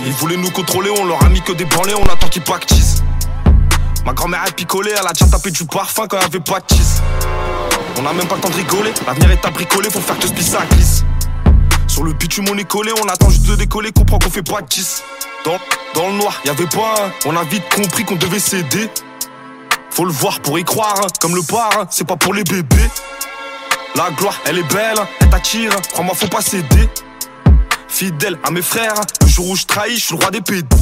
Ils voulaient nous contrôler, on leur a mis que des branlés, on attend qu'ils pactisent. Ma grand-mère est picolée, elle a déjà tapé du parfum quand il y avait pas de cheese. On a même pas le temps de rigoler, l'avenir est à bricoler, faut faire que ce ça glisse. Sur le bitume on est collé, on attend juste de décoller, comprend qu'on fait pas de 10. Dans le noir, y'avait pas un, on a vite compris qu'on devait céder. Faut le voir pour y croire, hein. Comme le parrain, c'est pas pour les bébés. La gloire, elle est belle, hein. Elle t'attire, hein. Crois-moi, faut pas céder. Fidèle à mes frères, hein. Le jour où je trahis, je suis le roi des pédés.